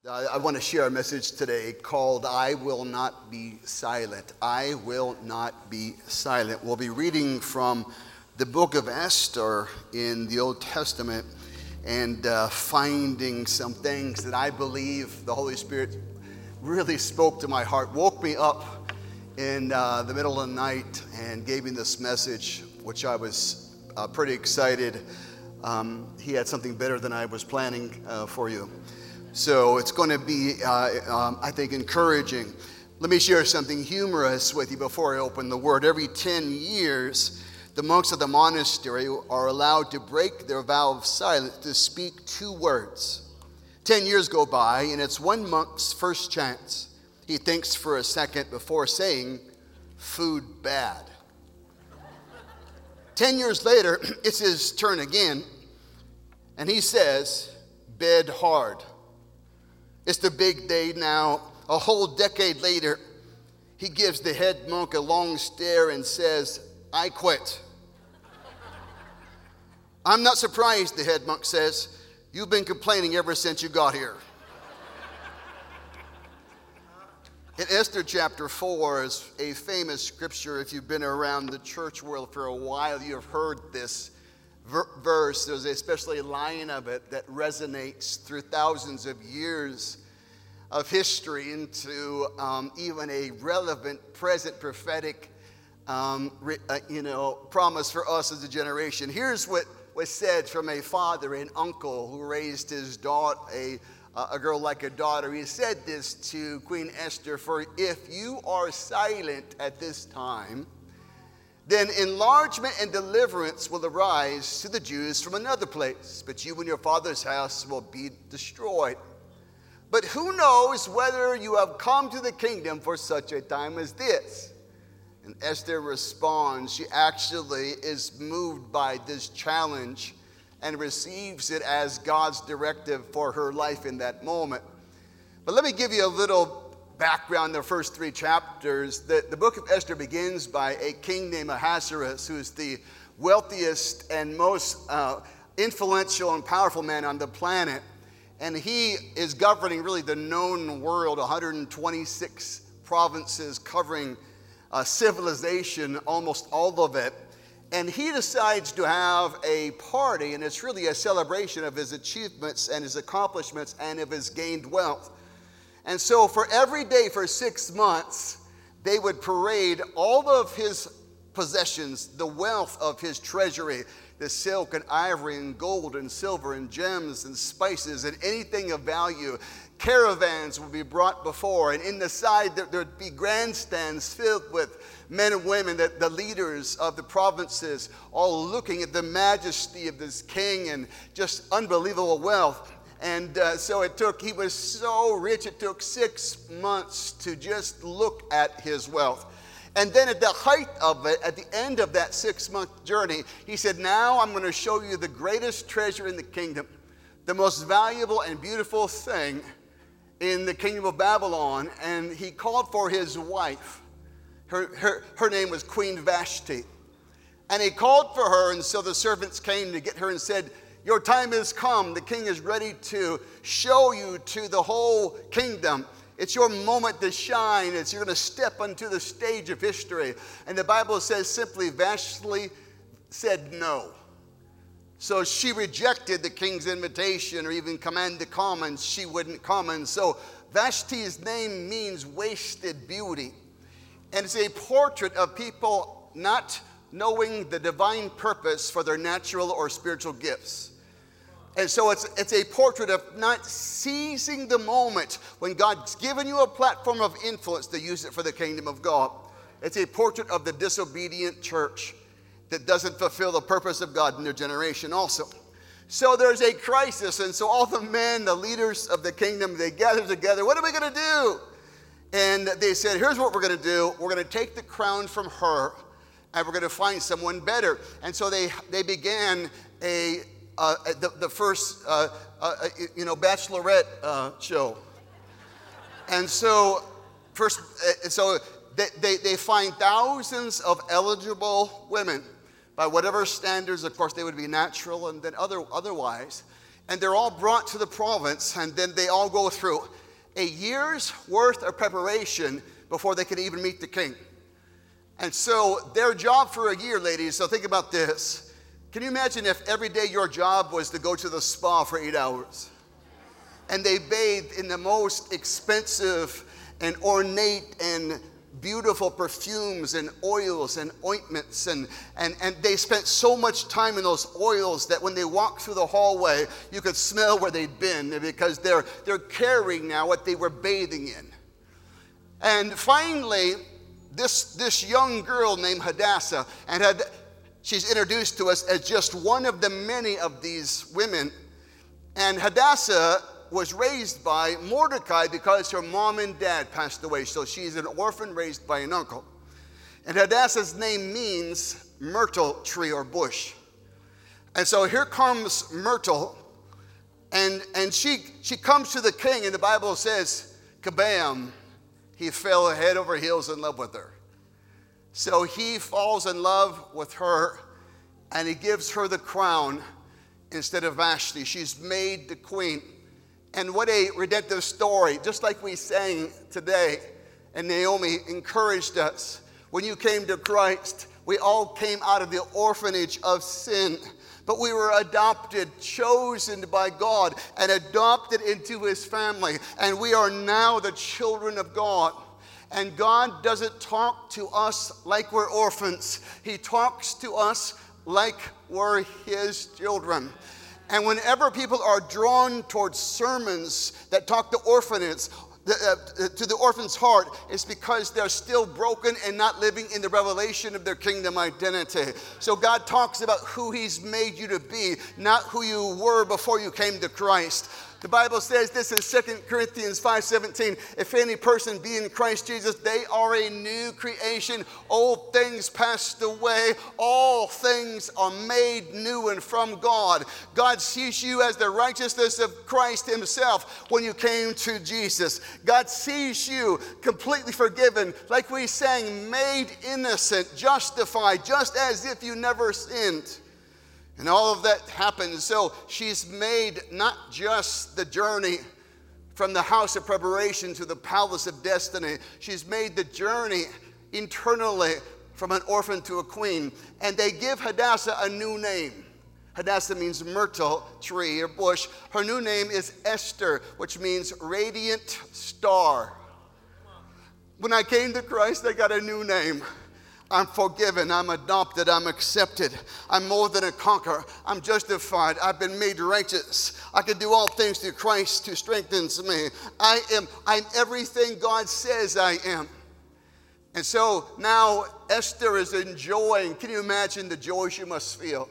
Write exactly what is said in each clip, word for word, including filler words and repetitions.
Uh, I want to share a message today called I Will Not Be Silent. I Will Not Be Silent. We'll be reading from the book of Esther in the Old Testament and uh, finding some things that I believe the Holy Spirit really spoke to my heart, woke me up in uh, the middle of the night and gave me this message, which I was uh, pretty excited. Um, he had something better than I was planning uh, for you. So it's going to be, uh, um, I think, encouraging. Let me share something humorous with you before I open the word. Every ten years, the monks of the monastery are allowed to break their vow of silence to speak two words. Ten years go by, and it's one monk's first chance. He thinks for a second before saying, "Food bad." Ten years later, it's his turn again, and he says, "Bed hard." It's the big day now. A whole decade later, he gives the head monk a long stare and says, "I quit." "I'm not surprised," the head monk says. "You've been complaining ever since you got here." In Esther chapter four is a famous scripture. If you've been around the church world for a while, you've heard this ver- verse. There's especially a line of it that resonates through thousands of years of history into um, even a relevant present prophetic um, re- uh, you know, promise for us as a generation. Here's what was said from a father, an uncle who raised his daughter, a a girl like a daughter. He said this to Queen Esther: "For if you are silent at this time, then enlargement and deliverance will arise to the Jews from another place, but you and your father's house will be destroyed. But who knows whether you have come to the kingdom for such a time as this?" And Esther responds. She actually is moved by this challenge and receives it as God's directive for her life in that moment. But let me give you a little background, the first three chapters. The, the book of Esther begins by a king named Ahasuerus, who is the wealthiest and most uh, influential and powerful man on the planet. And he is governing really the known world, one hundred twenty-six provinces covering uh, civilization, almost all of it. And he decides to have a party, and it's really a celebration of his achievements and his accomplishments and of his gained wealth. And so for every day for six months, they would parade all of his possessions, the wealth of his treasury, the silk and ivory and gold and silver and gems and spices and anything of value. Caravans would be brought before, and in the side there would be grandstands filled with men and women, the, the leaders of the provinces, all looking at the majesty of this king and just unbelievable wealth. And uh, so it took, he was so rich, it took six months to just look at his wealth. And then at the height of it, at the end of that six-month journey, he said, "Now I'm going to show you the greatest treasure in the kingdom, the most valuable and beautiful thing in the kingdom of Babylon." And he called for his wife. Her, her, her name was Queen Vashti. And he called for her, and so the servants came to get her and said, "Your time has come. The king is ready to show you to the whole kingdom. It's your moment to shine. It's, you're going to step onto the stage of history." And the Bible says simply, Vashti said no. So she rejected the king's invitation or even command to come, and she wouldn't come. And so Vashti's name means wasted beauty. And it's a portrait of people not knowing the divine purpose for their natural or spiritual gifts. And so it's, it's a portrait of not seizing the moment when God's given you a platform of influence to use it for the kingdom of God. It's a portrait of the disobedient church that doesn't fulfill the purpose of God in their generation also. So there's a crisis, and so all the men, the leaders of the kingdom, they gather together. What are we going to do? And they said, "Here's what we're going to do. We're going to take the crown from her, and we're going to find someone better." And so they they began a uh, the, the first uh, uh, you know bachelorette uh, show. And so first, uh, so they, they they find thousands of eligible women by whatever standards. Of course, they would be natural and then other otherwise. And they're all brought to the province, and then they all go through a year's worth of preparation before they can even meet the king. And so their job for a year, ladies, so think about this. Can you imagine if every day your job was to go to the spa for eight hours? And they bathed in the most expensive and ornate and beautiful perfumes and oils and ointments, and, and, and they spent so much time in those oils that when they walked through the hallway, you could smell where they'd been, because they're, they're carrying now what they were bathing in. And finally, this, this young girl named Hadassah, and had, she's introduced to us as just one of the many of these women. And Hadassah was raised by Mordecai because her mom and dad passed away. So she's an orphan raised by an uncle. And Hadassah's name means myrtle tree or bush. And so here comes Myrtle, and, and she, she comes to the king, and the Bible says, kabam, he fell head over heels in love with her. So he falls in love with her, and he gives her the crown instead of Vashti. She's made the queen. And what a redemptive story, just like we sang today, and Naomi encouraged us. When you came to Christ, we all came out of the orphanage of sin, but we were adopted, chosen by God, and adopted into his family. And we are now the children of God. And God doesn't talk to us like we're orphans. He talks to us like we're his children. And whenever people are drawn towards sermons that talk to orphanages, uh, to the orphan's heart, it's because they're still broken and not living in the revelation of their kingdom identity. So God talks about who he's made you to be, not who you were before you came to Christ. The Bible says this in Second Corinthians five seventeen, if any person be in Christ Jesus, they are a new creation. Old things passed away. All things are made new and from God. God sees you as the righteousness of Christ himself when you came to Jesus. God sees you completely forgiven, like we sang, made innocent, justified, just as if you never sinned. And all of that happens. So she's made not just the journey from the house of preparation to the palace of destiny. She's made the journey internally from an orphan to a queen. And they give Hadassah a new name. Hadassah means myrtle tree or bush. Her new name is Esther, which means radiant star. When I came to Christ, I got a new name. I'm forgiven, I'm adopted, I'm accepted. I'm more than a conqueror. I'm justified, I've been made righteous. I can do all things through Christ who strengthens me. I am, I'm everything God says I am. And so now Esther is enjoying, can you imagine the joy she must feel?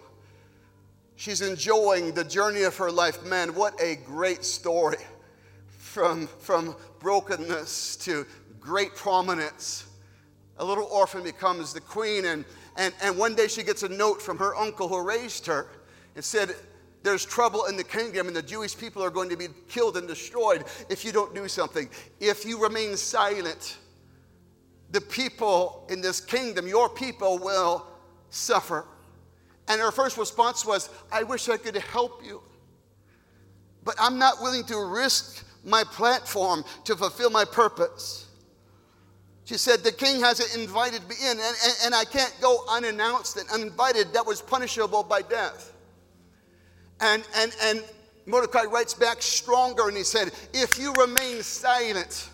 She's enjoying the journey of her life. Man, what a great story. From, from brokenness to great prominence. A little orphan becomes the queen, and, and, and one day she gets a note from her uncle who raised her and said, there's trouble in the kingdom and the Jewish people are going to be killed and destroyed if you don't do something. If you remain silent, the people in this kingdom, your people, will suffer. And her first response was, I wish I could help you, but I'm not willing to risk my platform to fulfill my purpose. She said, the king hasn't invited me in, and, and, and I can't go unannounced and uninvited. That was punishable by death. And, and, and Mordecai writes back stronger, and he said, if you remain silent,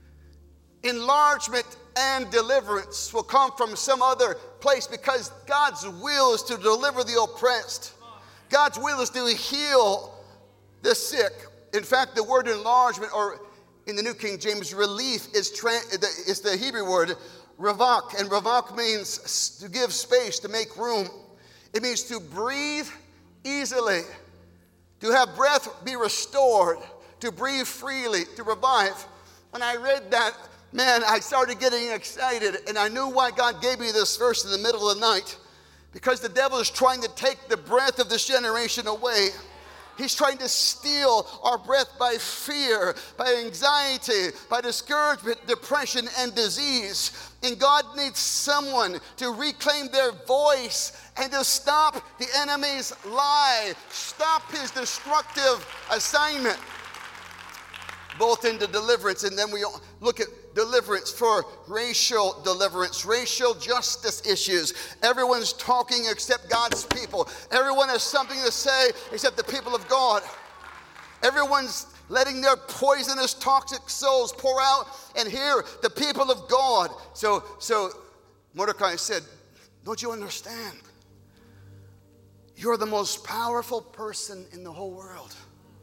enlargement and deliverance will come from some other place, because God's will is to deliver the oppressed. God's will is to heal the sick. In fact, the word enlargement, or in the New King James, relief, is, tra- is the Hebrew word ravak. And ravak means to give space, to make room. It means to breathe easily, to have breath be restored, to breathe freely, to revive. When I read that, man, I started getting excited. And I knew why God gave me this verse in the middle of the night. Because the devil is trying to take the breath of this generation away. He's trying to steal our breath by fear, by anxiety, by discouragement, depression, and disease. And God needs someone to reclaim their voice and to stop the enemy's lie, stop his destructive assignment, both into deliverance. And then we look at deliverance for racial deliverance, racial justice issues. Everyone's talking except God's people. Everyone has something to say except the people of God. Everyone's letting their poisonous, toxic souls pour out, and here the people of God. So, so Mordecai said, don't you understand? You're the most powerful person in the whole world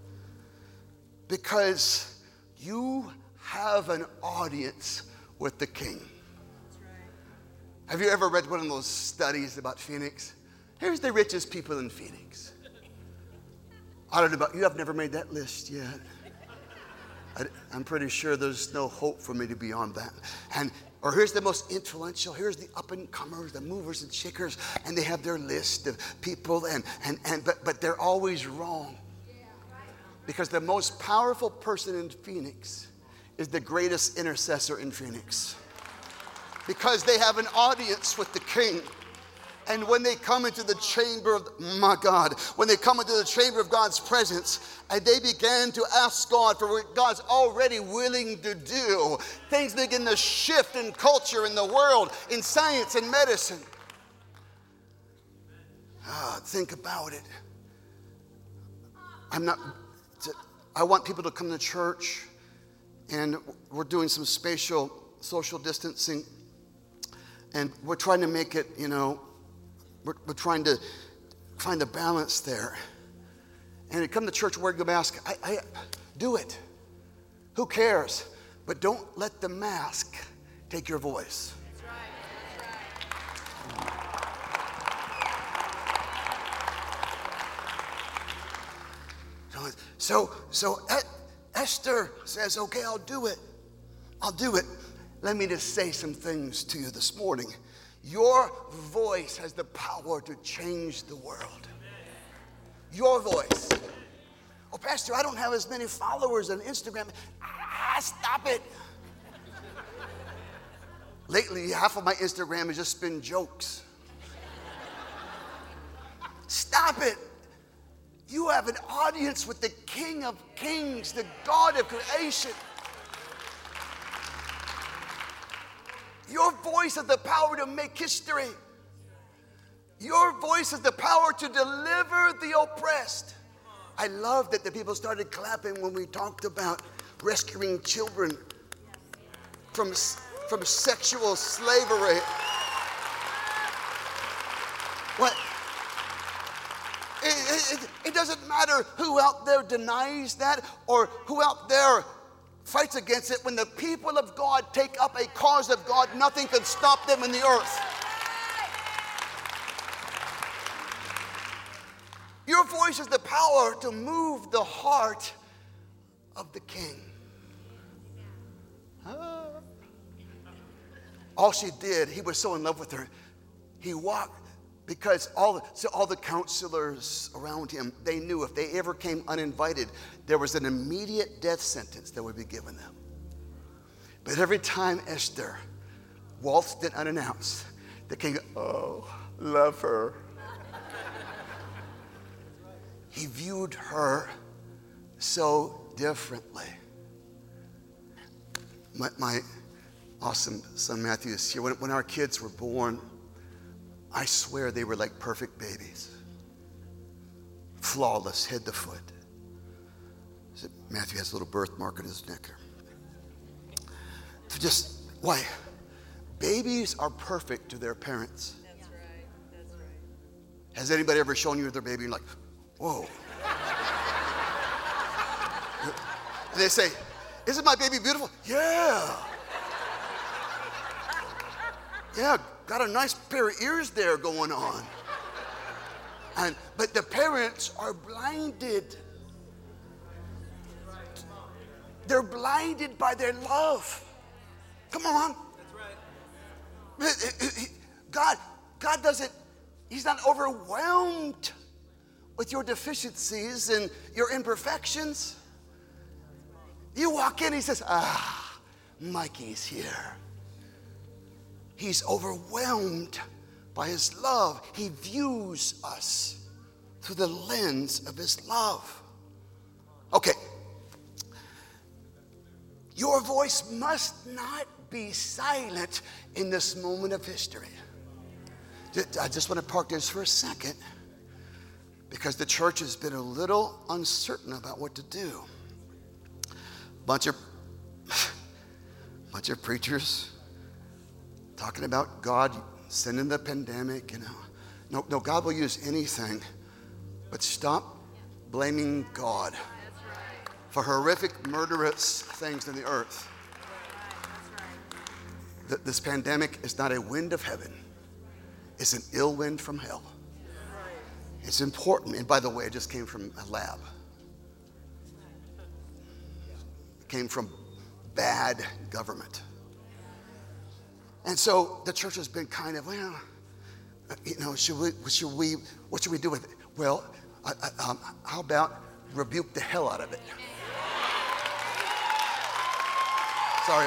because you have an audience with the king. Have you ever read one of those studies about Phoenix? Here's the richest people in Phoenix. I don't know about you, I've never made that list yet. I, I'm pretty sure there's no hope for me to be on that. And or here's the most influential, here's the up-and-comers, the movers and shakers, and they have their list of people, and, and, and but, but they're always wrong. Because the most powerful person in Phoenix is the greatest intercessor in Phoenix. Because they have an audience with the king. And when they come into the chamber of, my God, when they come into the chamber of God's presence, and they begin to ask God for what God's already willing to do, things begin to shift in culture, in the world, in science and medicine. Ah, think about it. I'm not, I want people to come to church, and we're doing some spatial social distancing, and we're trying to make it, you know, we're, we're trying to find a balance there. And to come to church, wear a mask, I, I do it. Who cares? But don't let the mask take your voice. That's right. That's right. So, so Esther says, okay, I'll do it. I'll do it. Let me just say some things to you this morning. Your voice has the power to change the world. Your voice. Oh, Pastor, I don't have as many followers on Instagram. Ah, stop it. Lately, half of my Instagram has just been jokes. Stop it. You have an audience with the King of Kings, the God of creation. Your voice has the power to make history. Your voice has the power to deliver the oppressed. I love that the people started clapping when we talked about rescuing children from, from sexual slavery. What? It, it, it doesn't matter who out there denies that or who out there fights against it. When the people of God take up a cause of God, nothing can stop them in the earth. Your voice has the power to move the heart of the king. Ah. All she did, he was so in love with her. He walked, because all, so all the counselors around him, they knew if they ever came uninvited, there was an immediate death sentence that would be given them. But every time Esther waltzed in unannounced, the king, oh, love her. He viewed her so differently. My, my awesome son Matthew is here. When, when our kids were born, I swear they were like perfect babies. Flawless, head to foot. So Matthew has a little birthmark on his neck here. So just, why? Babies are perfect to their parents. That's right. That's right. Has anybody ever shown you their baby and like, whoa. And they say, isn't my baby beautiful? Yeah. Yeah, got a nice pair of ears there going on. And but the parents are blinded. They're blinded by their love. Come on. That's right. God, God doesn't, he's not overwhelmed with your deficiencies and your imperfections. You walk in, he says, ah, Mikey's here. He's overwhelmed by his love. He views us through the lens of his love. Okay. Your voice must not be silent in this moment of history. I just want to park this for a second because the church has been a little uncertain about what to do. Bunch of, bunch of preachers talking about God sending the pandemic, you know. No, no, God will use anything, but stop blaming God for horrific, murderous things in the earth. Th- This pandemic is not a wind of heaven. It's an ill wind from hell. It's important. And by the way, it just came from a lab. It came from bad government. And so the church has been kind of, well, you know, should we, should we, what should we do with it? Well, I, I, um, how about rebuke the hell out of it? Sorry.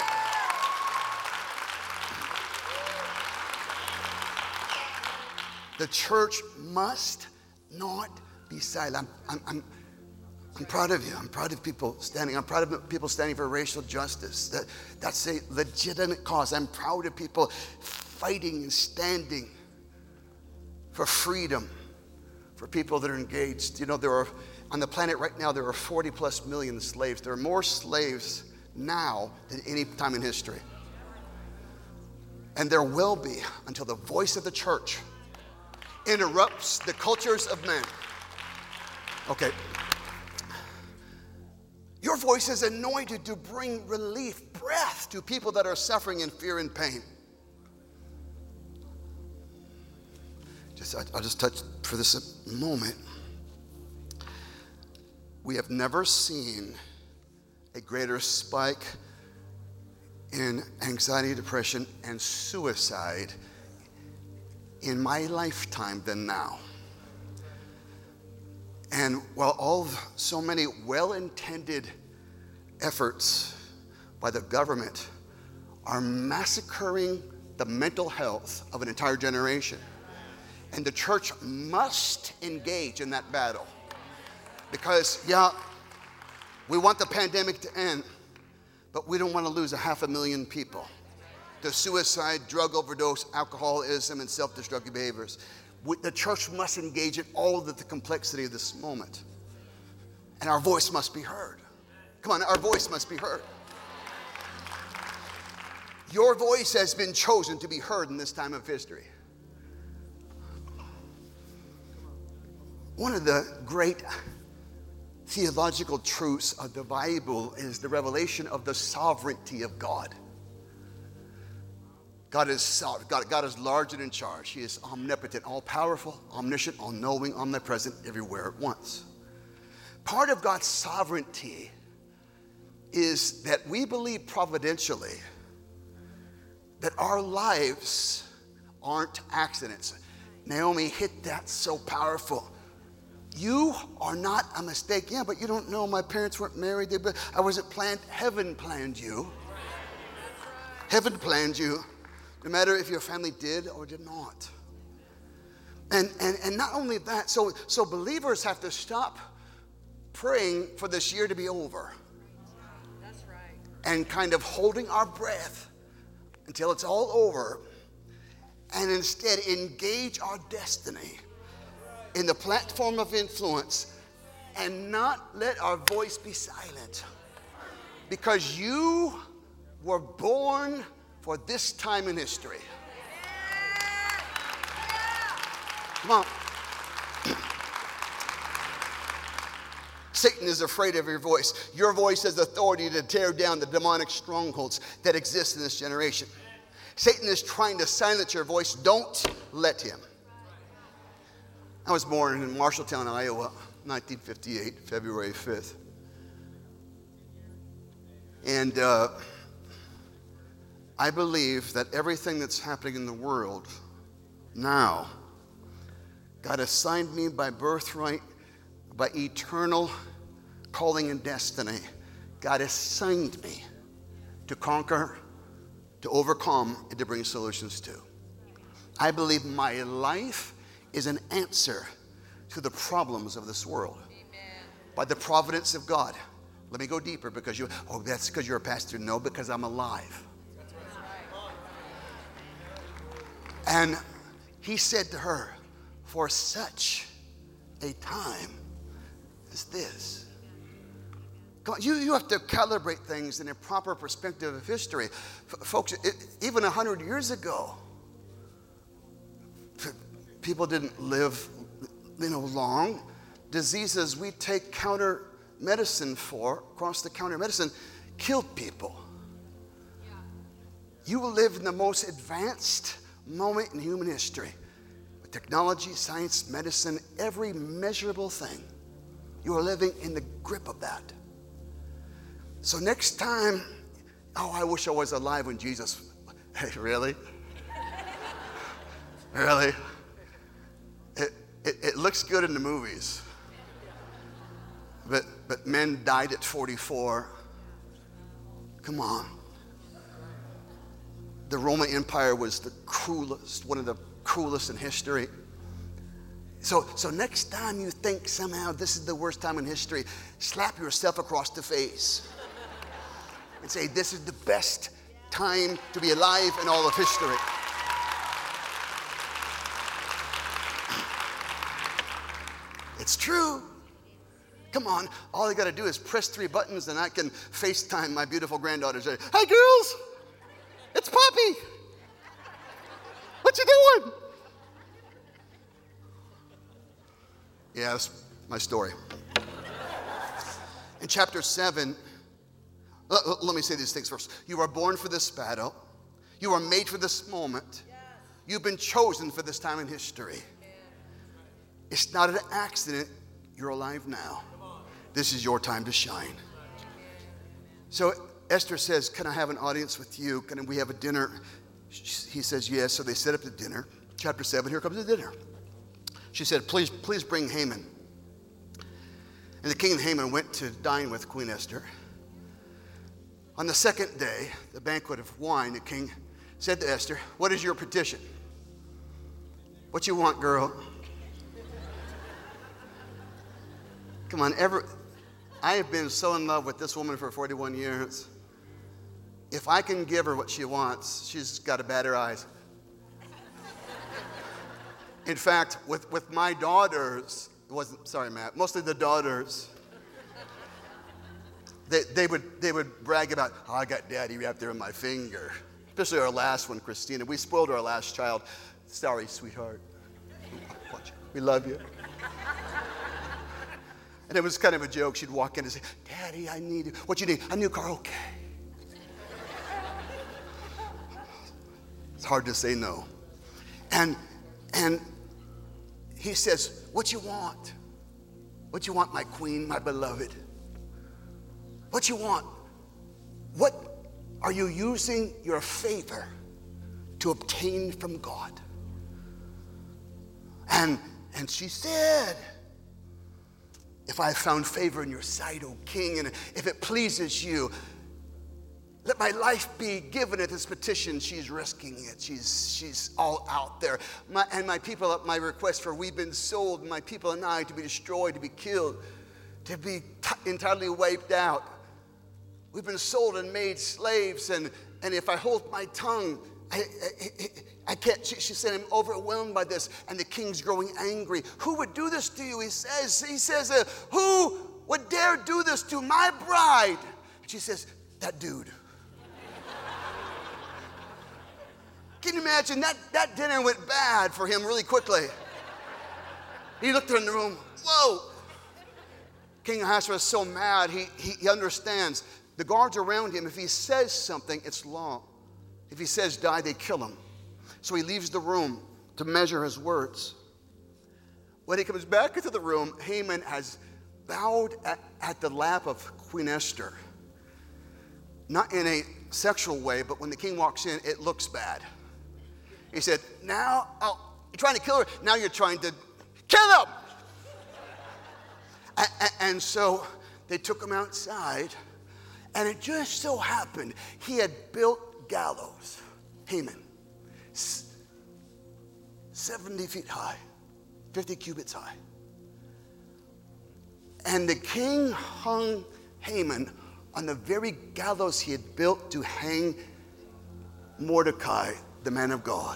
The church must not be silent. I'm, I'm, I'm, I'm proud of you. I'm proud of people standing. I'm proud of people standing for racial justice. That, that's a legitimate cause. I'm proud of people fighting and standing for freedom, for people that are engaged. You know, there are, on the planet right now, there are forty plus million slaves. There are more slaves now than any time in history. And there will be until the voice of the church interrupts the cultures of men. Okay. Your voice is anointed to bring relief, breath to people that are suffering in fear and pain. Just, I, I'll just touch for this moment. We have never seen a greater spike in anxiety, depression, and suicide in my lifetime than now. And while all so many well-intended efforts by the government are massacring the mental health of an entire generation, and the church must engage in that battle. Because, yeah, we want the pandemic to end, but we don't want to lose a half a million people to suicide, drug overdose, alcoholism, and self-destructive behaviors. The church must engage in all of the complexity of this moment. And our voice must be heard. Come on, our voice must be heard. Your voice has been chosen to be heard in this time of history. One of the great theological truths of the Bible is the revelation of the sovereignty of God. God is, God, God is large and in charge. He is omnipotent, all-powerful, omniscient, all-knowing, omnipresent, everywhere at once. Part of God's sovereignty is that we believe providentially that our lives aren't accidents. Naomi hit that so powerful. You are not a mistake. Yeah, but you don't know. My parents weren't married. They, but I wasn't planned. Heaven planned you. Heaven planned you. No matter if your family did or did not. And, and, and not only that, so, so believers have to stop praying for this year to be over. That's right. And kind of holding our breath until it's all over. And instead engage our destiny in the platform of influence and not let our voice be silent. Because you were born for this time in history. Come on. Satan is afraid of your voice. Your voice has authority to tear down the demonic strongholds that exist in this generation. Satan is trying to silence your voice. Don't let him. I was born in Marshalltown, Iowa, nineteen fifty-eight, February fifth. And uh, I believe that everything that's happening in the world now, God assigned me by birthright by eternal calling and destiny, God assigned me to conquer, to overcome, and to bring solutions to. I believe my life is an answer to the problems of this world. Amen. By the providence of God. Let me go deeper because you, oh, that's because you're a pastor. No, because I'm alive. That's right. And he said to her, for such a time as this. Come on, you, you have to calibrate things in a proper perspective of history. F- folks, it, even a hundred years ago, people didn't live, you know, long. Diseases we take counter medicine for, across the counter medicine, killed people. Yeah. You will live in the most advanced moment in human history. With technology, science, medicine, every measurable thing. You are living in the grip of that. So next time, oh, I wish I was alive when Jesus, hey, really? Really? It, it, it looks good in the movies. But, but men died at forty-four. Come on. The Roman Empire was the cruelest, one of the cruelest in history. So, so next time you think somehow this is the worst time in history, slap yourself across the face and say, this is the best time to be alive in all of history. It's true. Come on, all I got to do is press three buttons and I can FaceTime my beautiful granddaughter and say, hey girls, it's Poppy. What you doing? Yeah, that's my story. In chapter seven, let, let me say these things first. You are born for this battle. You are made for this moment. You've been chosen for this time in history. It's not an accident. You're alive now. This is your time to shine. So Esther says, can I have an audience with you? Can we have a dinner? He says, yes. So they set up the dinner. Chapter seven, here comes the dinner. She said, please, please bring Haman. And the king and Haman went to dine with Queen Esther. On the second day, the banquet of wine, the king said to Esther, what is your petition? What you want, girl? Come on, ever, I have been so in love with this woman for forty-one years. If I can give her what she wants, she's got to bat her eyes. In fact, with, with my daughters, it wasn't, sorry, Matt, mostly the daughters, they, they would they would brag about, oh, I got daddy wrapped there in my finger. Especially our last one, Christina. We spoiled our last child. Sorry, sweetheart. We love you. And it was kind of a joke. She'd walk in and say, Daddy, I need, what you need? A new car, okay. It's hard to say no. And and he says, what you want? What you want, my queen, my beloved? What you want? What are you using your favor to obtain from God? And and she said, if I have found favor in your sight, O king, and if it pleases you, let my life be given at this petition. She's risking it. She's she's all out there. My, and my people at my request, for we've been sold, my people and I, to be destroyed, to be killed, to be t- entirely wiped out. We've been sold and made slaves, and, and if I hold my tongue, I, I, I can't. She, she said, I'm overwhelmed by this, and the king's growing angry. Who would do this to you? He says, he says, uh, who would dare do this to my bride? She says, that dude. Can you imagine? That, that dinner went bad for him really quickly. He looked in the room, whoa. King Ahasuerus is so mad, he, he, he understands. The guards around him, if he says something, it's law. If he says die, they kill him. So he leaves the room to measure his words. When he comes back into the room, Haman has bowed at, at the lap of Queen Esther. Not in a sexual way, but when the king walks in, it looks bad. He said, now, oh, you're trying to kill her, now you're trying to kill him. And, and so they took him outside, and it just so happened he had built gallows, Haman, seventy feet high, fifty cubits high. And the king hung Haman on the very gallows he had built to hang Mordecai, the man of God.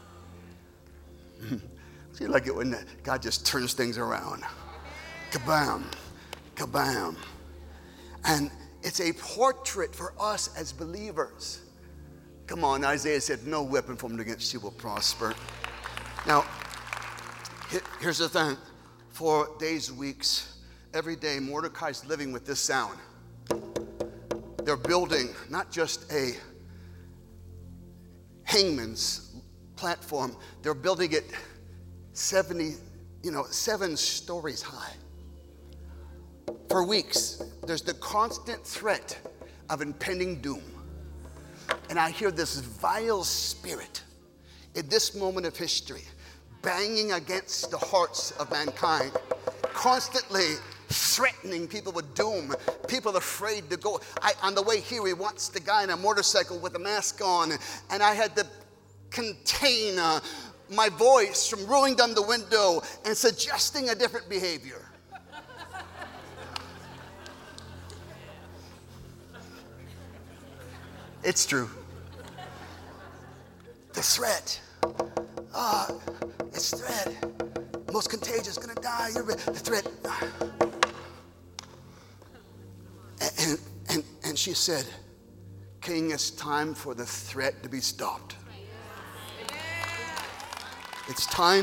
See, like it when God just turns things around. Kabam, kabam. And it's a portrait for us as believers. Come on, Isaiah said, no weapon formed against you will prosper. Now, here's the thing. For days, weeks, every day, Mordecai's living with this sound. They're building not just a hangman's platform, they're building it seventy, you know, seven stories high. For weeks, there's the constant threat of impending doom. And I hear this vile spirit in this moment of history banging against the hearts of mankind, constantly threatening people with doom, people afraid to go. I, on the way here, we watched the guy in a motorcycle with a mask on, and I had to contain uh, my voice from rolling down the window and suggesting a different behavior. It's true. The threat. Ah, uh, it's threat. Most contagious, gonna die. You're, the threat. And, and, and she said, King, it's time for the threat to be stopped. It's time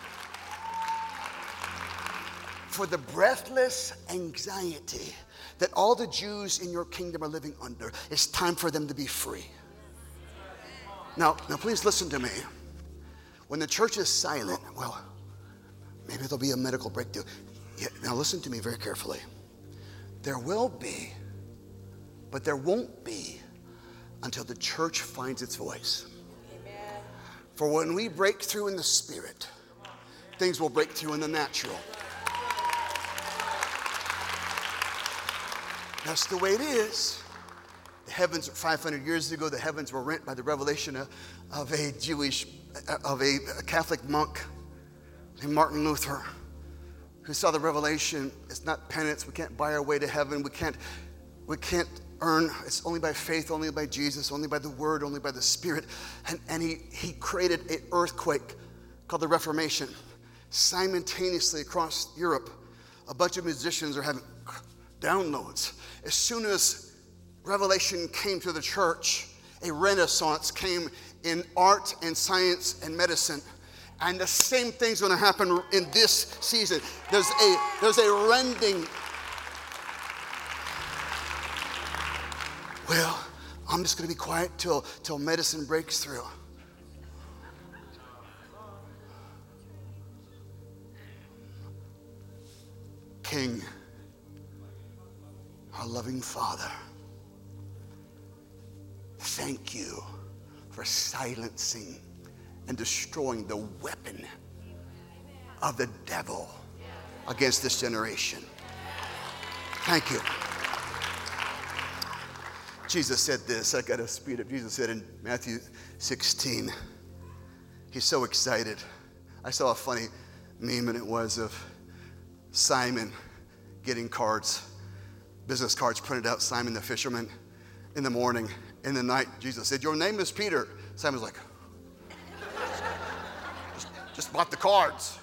for the breathless anxiety that all the Jews in your kingdom are living under. It's time for them to be free. Now, now please listen to me. When the church is silent, well, maybe there'll be a medical breakthrough. Yeah, now listen to me very carefully. There will be, but there won't be until the church finds its voice. Amen. For when we break through in the spirit, things will break through in the natural. That's the way it is. The heavens, five hundred years ago, the heavens were rent by the revelation of, of a Jewish, of a, a Catholic monk named Martin Luther, who saw the revelation. It's not penance. We can't buy our way to heaven. We can't, we can't earn. It's only by faith, only by Jesus, only by the Word, only by the Spirit. And, and he, he created an earthquake called the Reformation. Simultaneously across Europe, a bunch of musicians are having downloads. As soon as revelation came to the church, a renaissance came in art and science and medicine. And the same thing's going to happen in this season. There's a there's a rending. Well, I'm just going to be quiet till till medicine breaks through. King, our loving Father, thank you for silencing and destroying the weapon of the devil against this generation. Thank you. Jesus said this. I got to speed up. Jesus said in Matthew sixteen, he's so excited. I saw a funny meme, and it was of Simon getting cards, business cards printed out, Simon the fisherman, in the morning. In the night, Jesus said, your name is Peter. Simon's like, just, just bought the cards.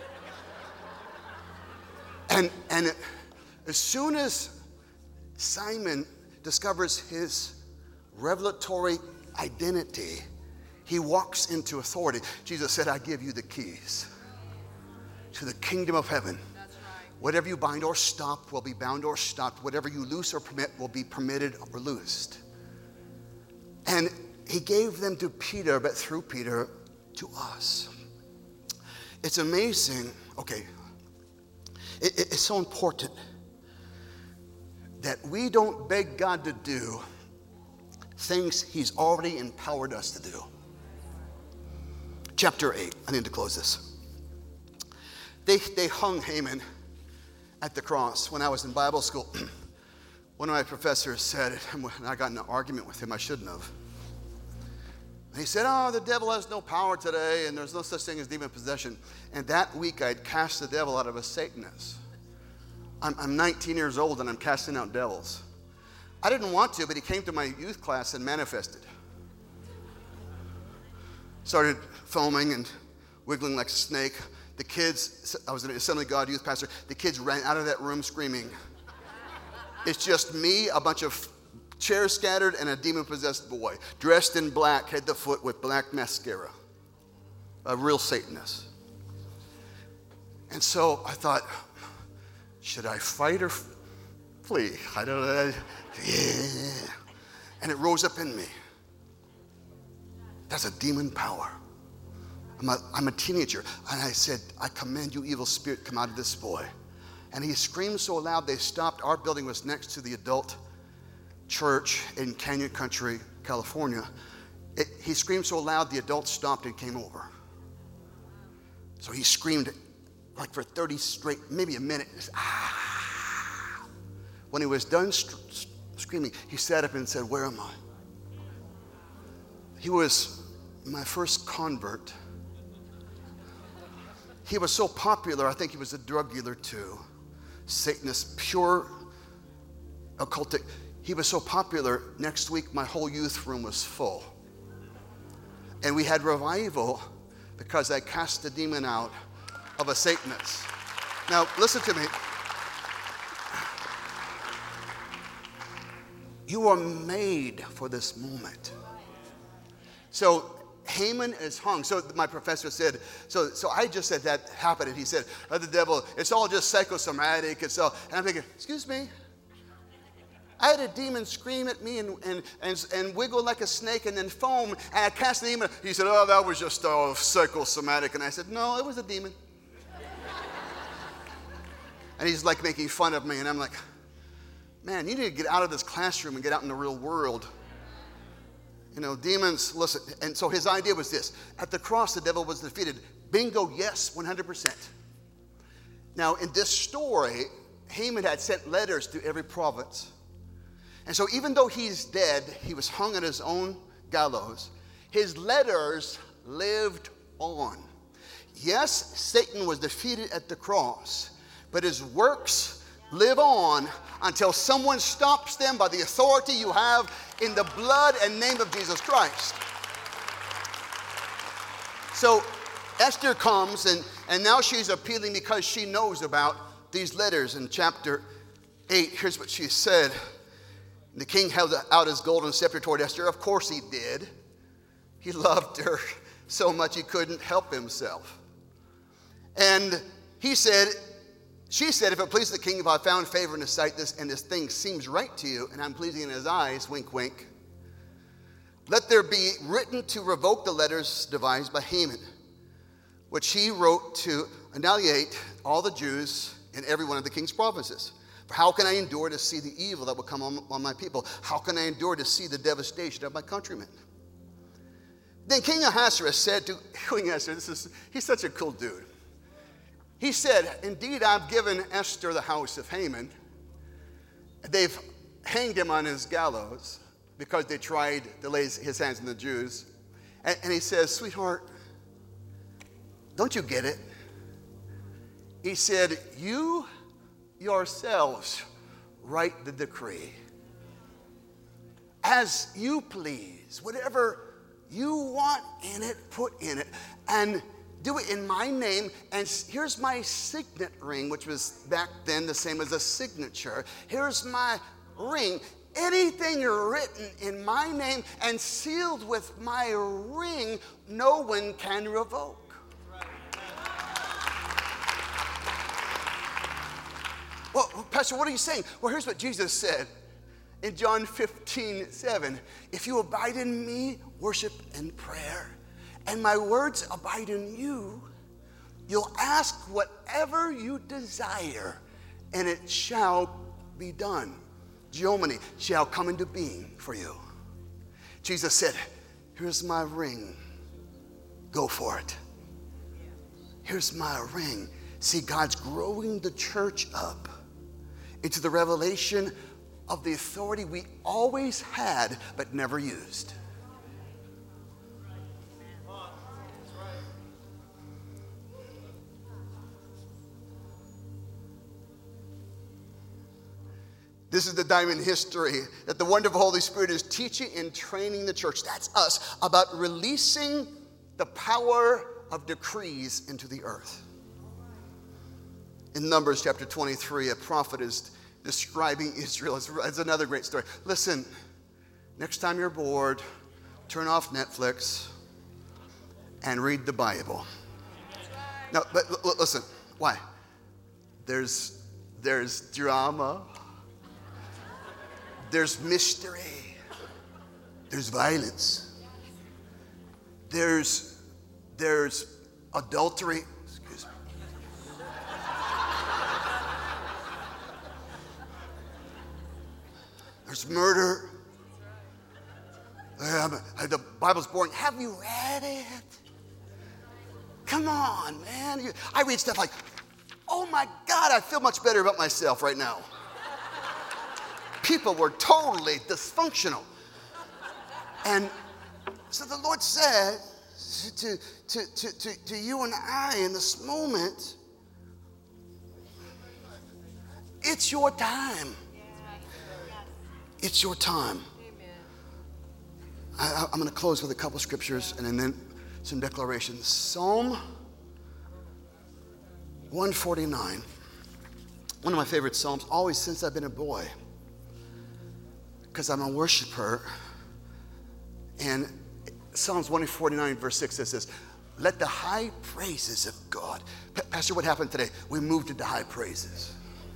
And, and it, as soon as Simon discovers his revelatory identity, he walks into authority. Jesus said, I give you the keys to the kingdom of heaven. That's right. Whatever you bind or stop will be bound or stopped. Whatever you loose or permit will be permitted or loosed. And he gave them to Peter, but through Peter to us. It's amazing. Okay. It, it, it's so important that we don't beg God to do things he's already empowered us to do. Chapter eight. I need to close this. They, they hung Haman, at the cross, when I was in Bible school, one of my professors said, and I got in an argument with him, I shouldn't have. And he said, oh, the devil has no power today, and there's no such thing as demon possession. And that week, I'd cast the devil out of a Satanist. I'm, I'm nineteen years old, and I'm casting out devils. I didn't want to, but he came to my youth class and manifested. Started foaming and wiggling like a snake. The kids, I was an Assembly of God youth pastor, the kids ran out of that room screaming. It's just me, a bunch of chairs scattered, and a demon-possessed boy, dressed in black, head to foot, with black mascara. A real Satanist. And so I thought, should I fight or flee? I don't know. Yeah. And it rose up in me. That's a demon power. I'm a, I'm a teenager. And I said, I command you, evil spirit, come out of this boy. And he screamed so loud they stopped. Our building was next to the adult church in Canyon Country, California. It, he screamed so loud the adults stopped and came over. So he screamed like for thirty straight, maybe a minute. Just, ah. When he was done st- screaming, he sat up and said, where am I? He was my first convert. He was so popular, I think he was a drug dealer too. Satanist, pure occultic. He was so popular, next week my whole youth room was full. And we had revival because I cast the demon out of a Satanist. Now, listen to me. You are made for this moment. So Haman is hung. So my professor said, so so I just said that happened, and he said, oh, the devil, it's all just psychosomatic. It's all, and I'm thinking, excuse me? I had a demon scream at me and, and, and, and wiggle like a snake and then foam, and I cast the demon. He said, oh, that was just uh, psychosomatic. And I said, no, it was a demon. And he's like making fun of me, and I'm like, man, you need to get out of this classroom and get out in the real world. You know, demons, listen. And so his idea was this. At the cross, the devil was defeated. Bingo, yes, one hundred percent. Now, in this story, Haman had sent letters to every province. And so even though he's dead, he was hung on his own gallows, his letters lived on. Yes, Satan was defeated at the cross, but his works live on until someone stops them by the authority you have in the blood and name of Jesus Christ. So Esther comes, and, and now she's appealing because she knows about these letters. In chapter eight, here's what she said. The king held out his golden scepter toward Esther. Of course he did. He loved her so much he couldn't help himself. And he said, she said, if it pleases the king, if I found favor in his sight, this and this thing seems right to you, and I'm pleasing in his eyes, wink, wink, let there be written to revoke the letters devised by Haman, which he wrote to annihilate all the Jews in every one of the king's provinces. For how can I endure to see the evil that will come on, on my people? How can I endure to see the devastation of my countrymen? Then King Ahasuerus said to Queen Esther, this is, he's such a cool dude. He said, indeed, I've given Esther the house of Haman. They've hanged him on his gallows because they tried to lay his hands on the Jews. And, and he says, sweetheart, don't you get it? He said, you yourselves write the decree as you please. Whatever you want in it, put in it. And do it in my name, and here's my signet ring, which was back then the same as a signature. Here's my ring. Anything written in my name and sealed with my ring, no one can revoke. Well, Pastor, what are you saying? Well, here's what Jesus said in John fifteen seven. If you abide in me, worship and prayer, and my words abide in you, you'll ask whatever you desire, and it shall be done. Geomony shall come into being for you. Jesus said, here's my ring. Go for it. Here's my ring. See, God's growing the church up. into the revelation of the authority we always had but never used. This is the time in history that the wonderful Holy Spirit is teaching and training the church. That's us, about releasing the power of decrees into the earth. In Numbers chapter twenty-three, a prophet is describing Israel. It's, it's another great story. Listen, next time you're bored, turn off Netflix and read the Bible. Now, but l- listen, why? There's, there's drama. There's mystery. There's violence. There's, there's adultery. Excuse me. There's murder. Um, the Bible's boring. Have you read it? Come on, man. You, I read stuff like, oh my God, I feel much better about myself right now. People were totally dysfunctional. And so the Lord said to, to, to, to, to you and I in this moment, it's your time. It's your time. I, I'm going to close with a couple scriptures and then some declarations. Psalm one forty-nine, one of my favorite Psalms, always since I've been a boy, because I'm a worshiper. And Psalms one forty-nine verse six says this, let the high praises of God. Pastor, what happened today? We moved into high praises.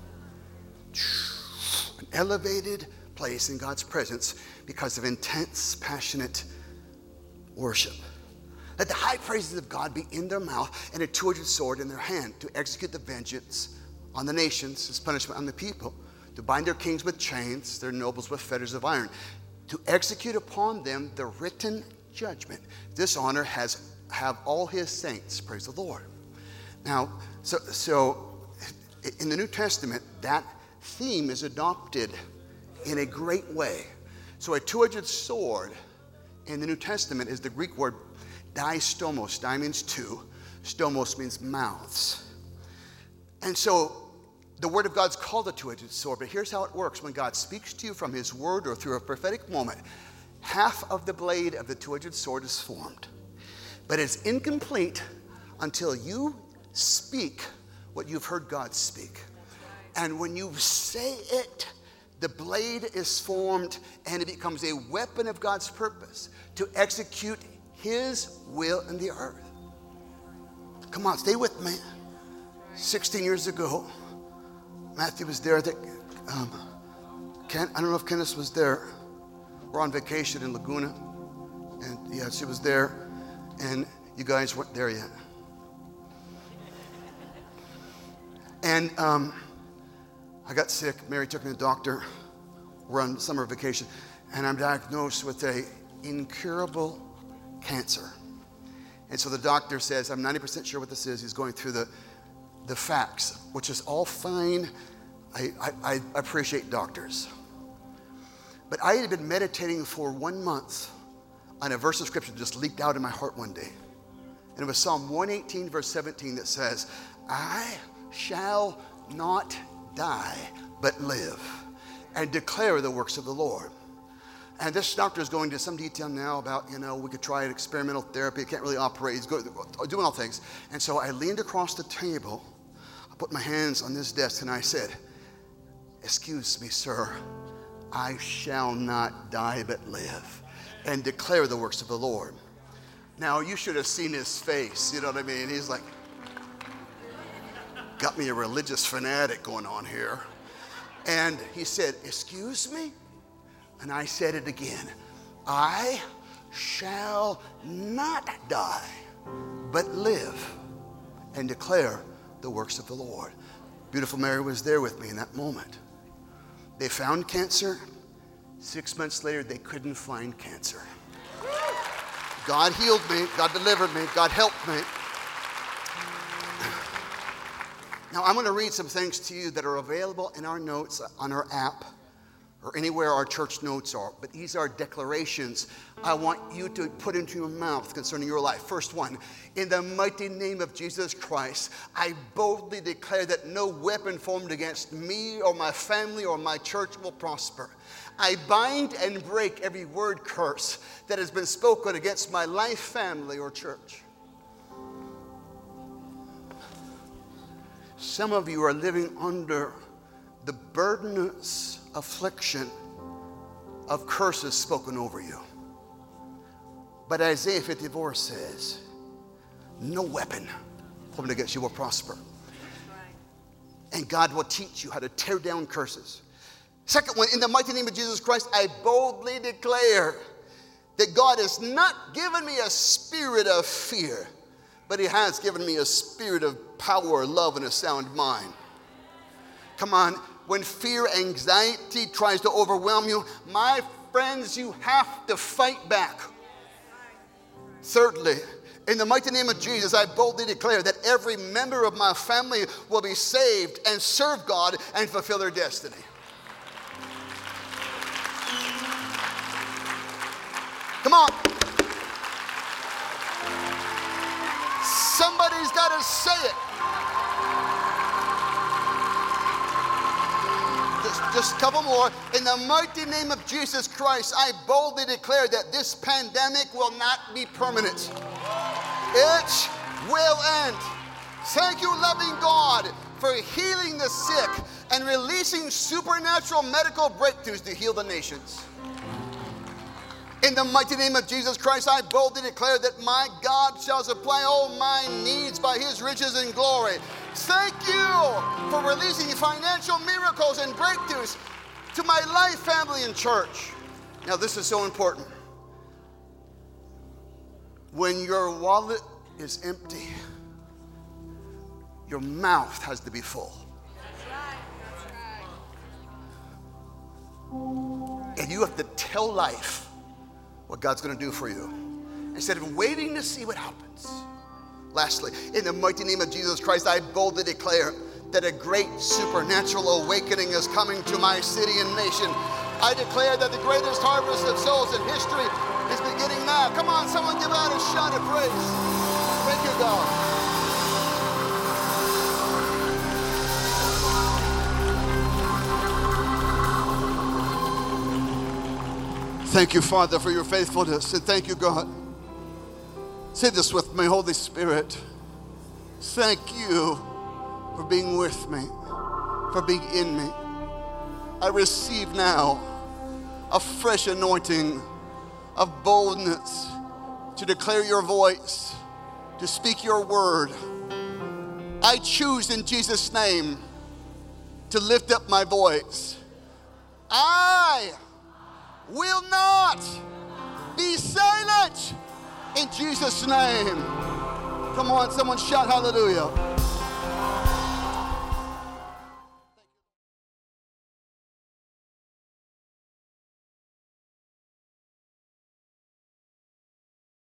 An elevated place in God's presence because of intense, passionate worship. Let the high praises of God be in their mouth and a two-edged sword in their hand to execute the vengeance on the nations, his punishment on the people, to bind their kings with chains, their nobles with fetters of iron, to execute upon them the written judgment. This honor has have all his saints. Praise the Lord. Now, so, so in the New Testament, that theme is adopted in a great way. So a two-edged sword in the New Testament is the Greek word distomos. Di means two. Stomos means mouths. And so the word of God's called a two-edged sword, but here's how it works. When God speaks to you from his word or through a prophetic moment, half of the blade of the two-edged sword is formed. But it's incomplete until you speak what you've heard God speak. And when you say it, the blade is formed and it becomes a weapon of God's purpose to execute his will in the earth. Come on, stay with me. sixteen years ago, Matthew was there. I think, um, Ken, I don't know if Kenneth was there. We're on vacation in Laguna. And yeah, she was there. And you guys weren't there yet. And um, I got sick. Mary took me to the doctor. We're on summer vacation. And I'm diagnosed with a incurable cancer. And so the doctor says, I'm ninety percent sure what this is. He's going through the, the facts, which is all fine. I, I, I appreciate doctors. But I had been meditating for one month on a verse of scripture that just leaked out in my heart one day. And it was Psalm one eighteen, verse seventeen that says, I shall not die, but live, and declare the works of the Lord. And this doctor is going into some detail now about, you know, we could try an experimental therapy. It can't really operate. He's go, doing all things. And so I leaned across the table. I put my hands on this desk and I said, excuse me, sir. I shall not die but live and declare the works of the Lord. Now, you should have seen his face. You know what I mean? He's like, got me a religious fanatic going on here. And he said, excuse me? And I said it again. I shall not die, but live and declare the works of the Lord. Beautiful Mary was there with me in that moment. They found cancer. Six months later, they couldn't find cancer. God healed me. God delivered me. God helped me. Now, I'm going to read some things to you that are available in our notes on our app or anywhere our church notes are. But these are declarations I want you to put into your mouth concerning your life. First one, in the mighty name of Jesus Christ, I boldly declare that no weapon formed against me or my family or my church will prosper. I bind and break every word curse that has been spoken against my life, family, or church. Some of you are living under the burdenous affliction of curses spoken over you. But Isaiah fifty-four says, no weapon formed against you will prosper. And God will teach you how to tear down curses. Second one, in the mighty name of Jesus Christ, I boldly declare that God has not given me a spirit of fear, but he has given me a spirit of power, love, and a sound mind. Come on, when fear, anxiety tries to overwhelm you, my friends, you have to fight back. Thirdly, in the mighty name of Jesus, I boldly declare that every member of my family will be saved and serve God and fulfill their destiny. Come on. Somebody's got to say it. Just, just a couple more. In the mighty name of Jesus Christ, I boldly declare that this pandemic will not be permanent. It will end. Thank you, loving God, for healing the sick and releasing supernatural medical breakthroughs to heal the nations. In the mighty name of Jesus Christ, I boldly declare that my God shall supply all my needs by his riches and glory. Thank you for releasing financial miracles and breakthroughs to my life, family, and church. Now, this is so important. When your wallet is empty, your mouth has to be full. That's right. That's right. And you have to tell life what God's going to do for you, instead of waiting to see what happens. Lastly, in the mighty name of Jesus Christ, I boldly declare that a great supernatural awakening is coming to my city and nation. I declare that the greatest harvest of souls in history is beginning now. Come on, someone give out a shout of praise. Thank you, God. Thank you, Father, for your faithfulness, and thank you, God. Say this with me, Holy Spirit. Thank you for being with me, for being in me. I receive now a fresh anointing of boldness to declare your voice, to speak your word. I choose in Jesus' name to lift up my voice. I will not be silent in Jesus' name. Come on, someone shout hallelujah.